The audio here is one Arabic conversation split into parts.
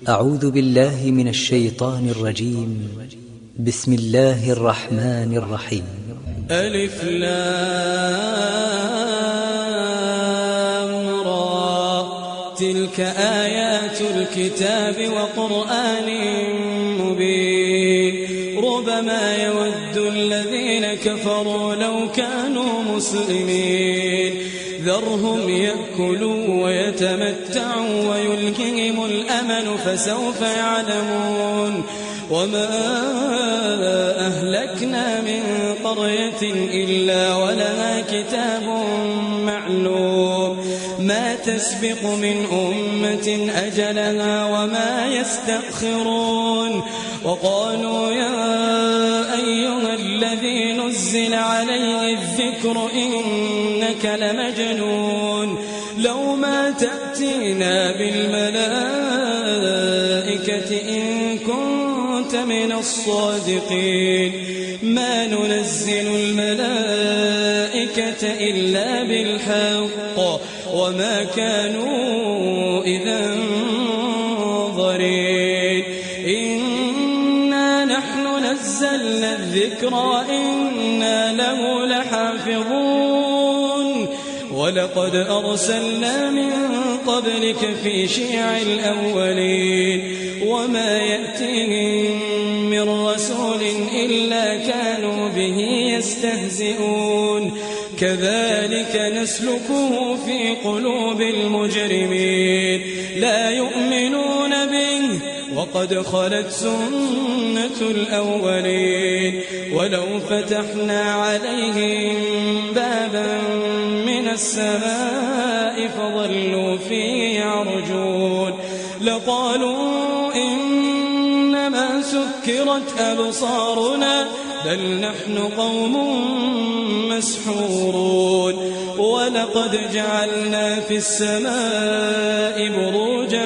أعوذ بالله من الشيطان الرجيم. بسم الله الرحمن الرحيم. ألف لام را، تلك آيات الكتاب وقرآن مبين. ربما يود الذين كفروا لو كانوا مسلمين. ذرهم يأكلوا ويتمتعوا ويلههم الأمل فسوف يعلمون. وما أهلكنا من قرية إلا ولها كتاب معلوم، ما تسبق من أمة أجلها وما يستأخرون. وقالوا يا أيها الذي نزل عليه الذكر إنك لمجنون، لو ما تأتينا بالملائكة إن كنت من الصادقين. ما ننزل الملائكة إلا بالحق وما كانوا إذا منظرين. إنا نحن نزلنا الذكر وإنا له لحافظون. ولقد أرسلنا من قبلك في شيع الأولين، وما يأتيهم من رسول إلا كانوا به يستهزئون. كذلك نسلكه في قلوب المجرمين، لا يؤمنون به وقد خلت سنة الأولين. ولو فتحنا عليهم بابا من السماء فظلوا فيه يعرجون لقالوا إنما سكرت أبصارنا بل نحن قوم مسحورون. ولقد جعلنا في السماء بروجا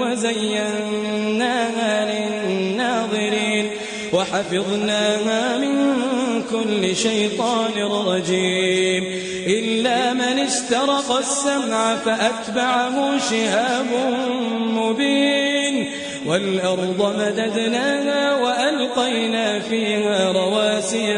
وزيناها للناظرين وحفظناها من كل شيطان رجيم إلا من استرق السمع فأتبعه شهاب مبين. والأرض مددناها وألقينا فيها رواسي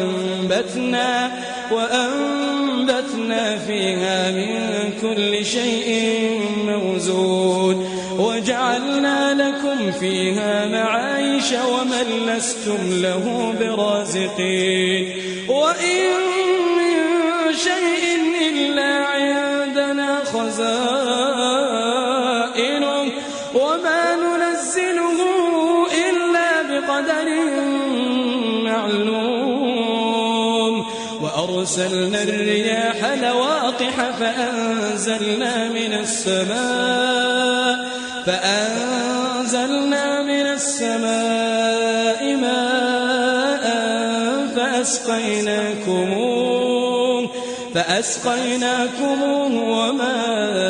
وأنبتنا فيها من كل شيء موزون. وجعلنا لكم فيها معايش ومن لستم له برازقين. وإن من شيء إلا عندنا خزائنه وما ننزله إلا بقدر معلوم. وأرسلنا الرياح لواقح فأنزلنا من السماء ماء فأسقيناكموه وما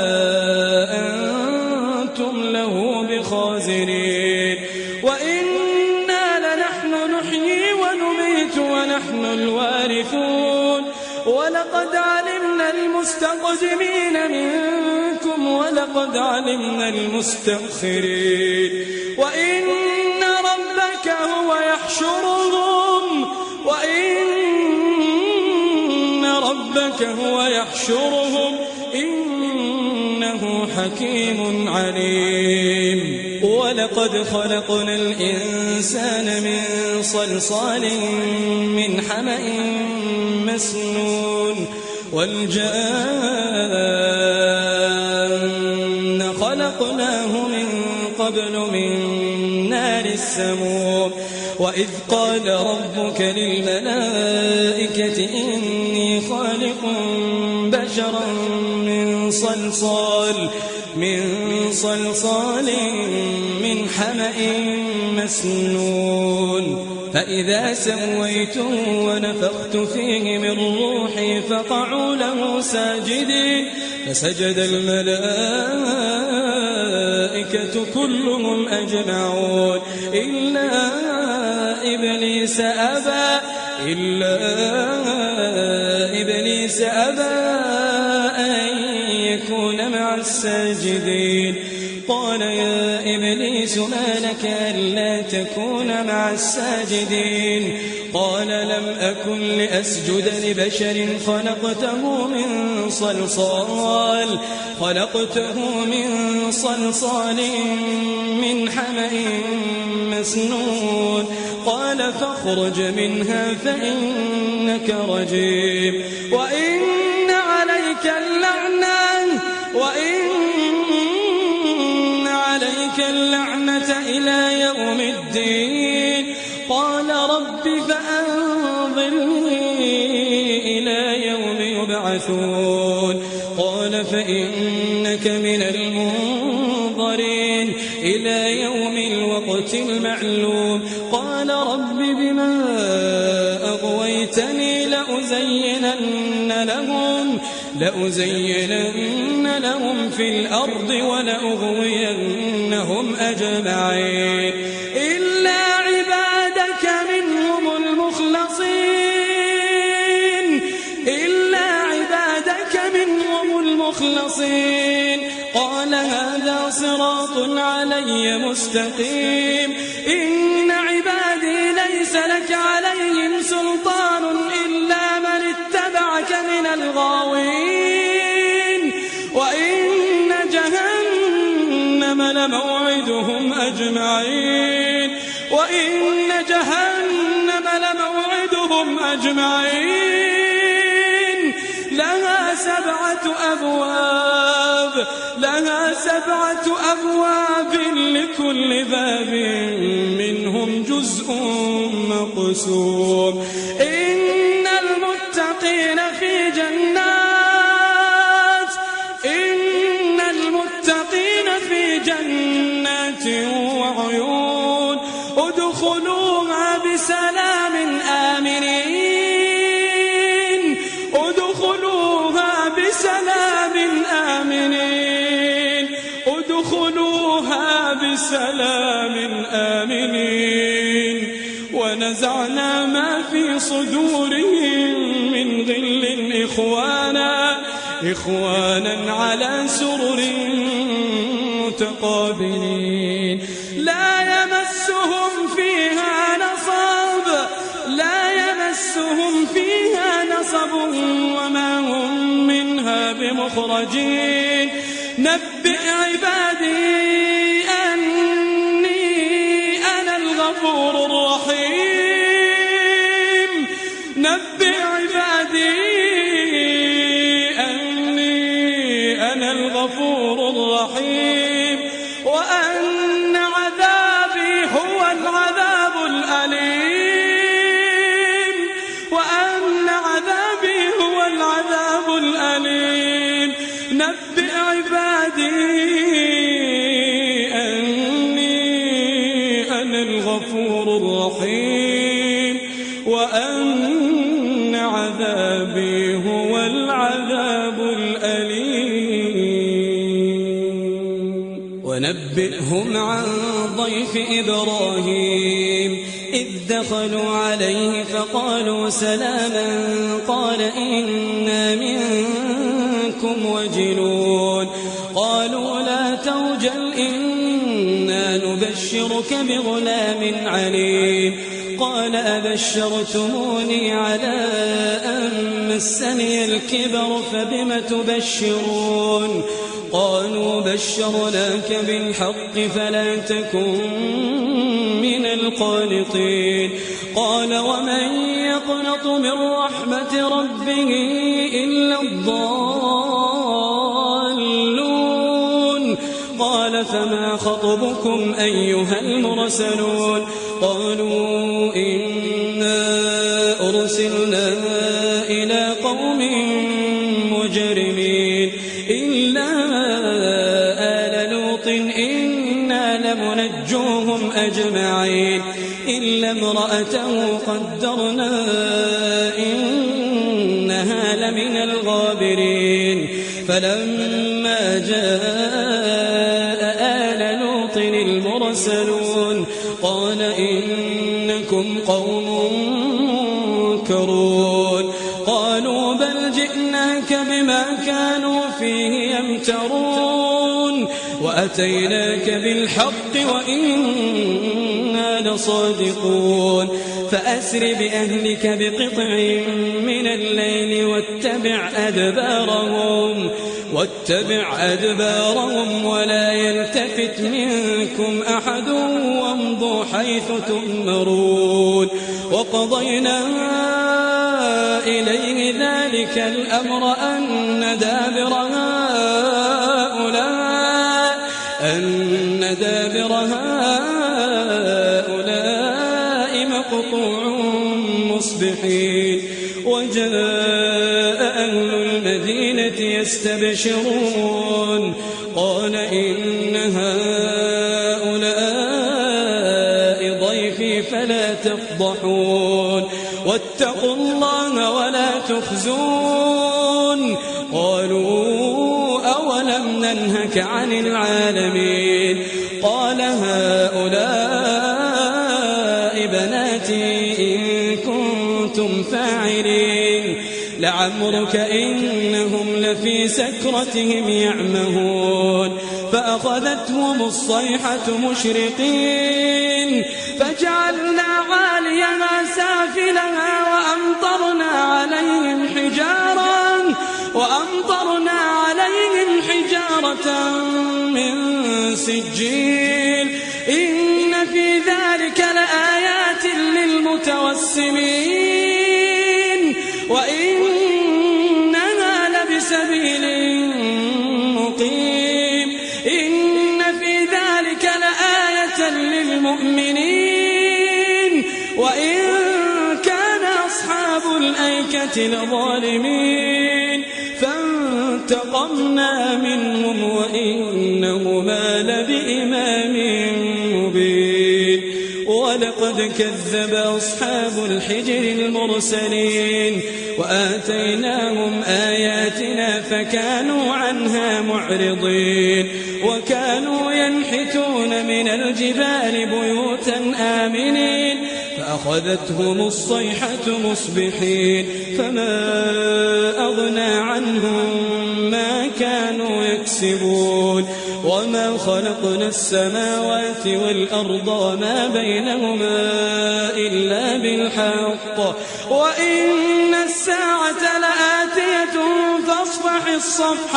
أنتم له بخازنين. وإنا لنحن نحيي ونميت ونحن الوارثون. ولقد علمنا المستقدمين منكم ولقد علمنا المستأخرين. وإن ربك هو يحشرهم إنه حكيم عليم. ولقد خلقنا الإنسان من صلصال من حمأ مسنون. والجان خلقناه من قبل من نار السموم. وإذ قال ربك للملائكة إني خالق بشرا من صلصال من حمأ مسنون. فإذا سويته ونفخت فيه من روحي فقعوا له ساجدين. فسجد الملائكة كلهم أجمعون إلا إبليس أبى أن يكون مع الساجدين. قال يا إبليس ما لك ألا تكون مع الساجدين قال لم أكن لأسجد لبشر خلقته من صلصال من حمأ مسنون قال فاخرج منها فإنك رجيم وإن عليك اللعنة إلى يوم الدين قال رب فأنظرني إلى يوم يبعثون قال فإنك من المنظرين إلى يوم الوقت المعلوم قال رب بما أغويتني لأزينن لهم في الأرض ولأغوينهم أجمعين إلا عبادك منهم المخلصين قال هذا صراط علي مستقيم إن عبادي ليس لك عليهم سلطان إلا من اتبعك من الغاوين وإن جهنم لموعدهم أجمعين لها سبعة أبواب لكل باب منهم جزء مقسوم إن المتقين في جنات وعيون ادخلوها بسلام آمنين ونزعنا ما في صدورهم من غل إخوانا على سرر متقابلين لا يمسهم فيها نصب وما هم منها بمخرجين نبئ عبادي أني أنا الغفور الرحيم وأن عذابي هو العذاب الأليم نبئ عبادي أني أنا الغفور الرحيم وأن عذابي هو العذاب الأليم ونبئهم عن ضيف إبراهيم إذ دخلوا عليه فقالوا سلاما قال إنا منكم وجلون قالوا لا توجل إنا نبشرك بغلام عليم قال أبشرتموني على أن مسني الكبر فبم تبشرون قالوا بشرناك بالحق فلا تكن من القانطين قال ومن يقنط من رحمة ربه إلا الضالون قال فما خطبكم أيها المرسلون قالوا إنا أرسلنا إلى قوم مجرمين إلا آل لوط إنا لمنجوهم أجمعين إلا امرأته قدرنا إنها لمن الغابرين فلما جاء آل لوط المرسلون قال إنكم قوم منكرون قالوا بل جئناك بما كانوا فيه يمترون وأتيناك بالحق وإنا لصادقون فأسر بأهلك بقطع من الليل واتبع أدبارهم ولا يلتفت منكم أحد وامضوا حيث تؤمرون وقضينا إليه ذلك الأمر أن دابر هؤلاء مقطوع مصبحين وجاء أهل المدينة يستبشرون قال إن هؤلاء ضيفي فلا تفضحون واتقوا الله ولا تخزون قالوا أولم ننهك عن العالمين قال هؤلاء بناتي إن كنتم فاعلين لعمرك إنهم لفي سكرتهم يعمهون فأخذتهم الصيحة مشرقين فجعلنا عاليها سافلها وأمطرنا عليهم حجارة من سجيل إن في ذلك لآيات للمتوسمين وإنها لبسبيل مقيم إن في ذلك لآية للمؤمنين وإن كان أصحاب الأيكة لظالمين فانتقمنا منهم وإنهما لبإمام مبين ولقد كذب أصحاب الحجر المرسلين وآتيناهم آياتنا فكانوا عنها معرضين وكانوا ينحتون من الجبال بيوتا آمنين فأخذتهم الصيحة مصبحين فما أغنى عنهم ما كانوا يكسبون وما خلقنا السماوات والأرض وما بينهما إلا بالحق وإن الساعة لآتية فاصفح الصفح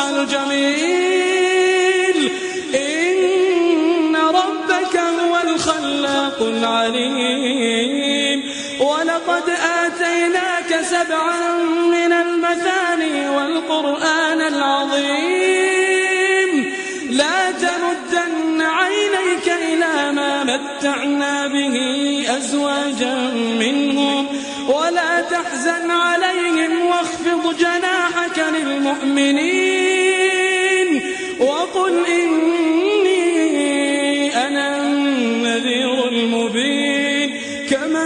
الجميل إن ربك هو الخلاق العليم ولقد آتيناك 7 من المثاني والقرآن العظيم لا تمدن عينيك إلى ما متعنا به أزواجا منهم ولا تحزن عليهم واخفض جناحك للمؤمنين وقل إني أنا النذير المبين كما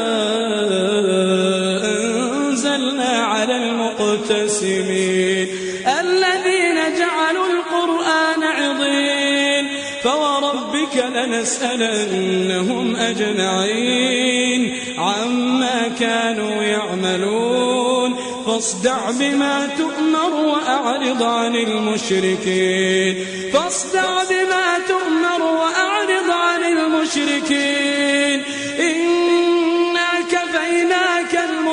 أنزلنا على المقتسمين الذين جعلوا القرآن عضين فوربك لنسألنهم أجمعين عما كانوا يعملون فاصدع بما تؤمر وأعرض عن المشركين إنا كفيناك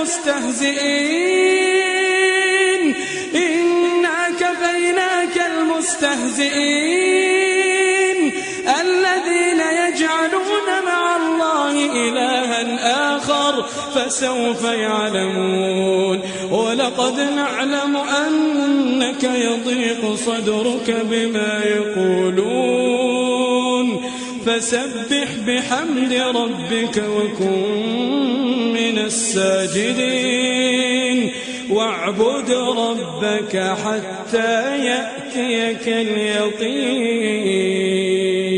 المستهزئين الذين يجعلون مع الله إلها آخر فسوف يعلمون ولقد نعلم أنك يضيق صدرك بما يقولون فسبح بحمد ربك وكن من الساجدين واعبد ربك حتى يأتيك اليقين.